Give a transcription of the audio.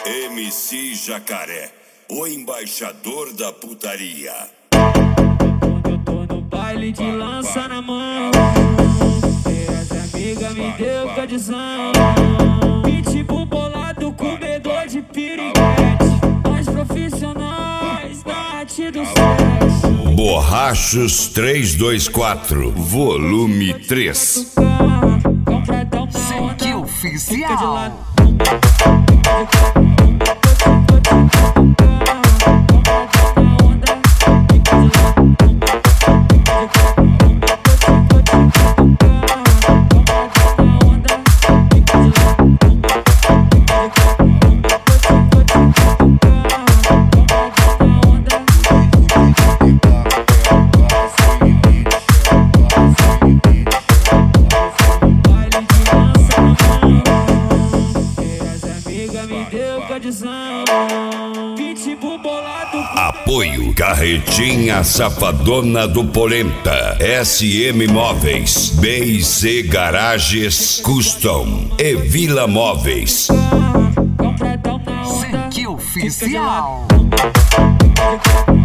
MC Jacaré, o embaixador da putaria. Quando eu tô no baile de lança na mão, essa amiga me deu tradição. Pitbull bolado, comedor de piriguete, nós profissionais da arte do sexo. Borrachos 324, volume 3. Que oficial. Apoio Carretinha Safadona do Polenta, SM Móveis, B&C Garages Custom e Vila Móveis. Que oficial.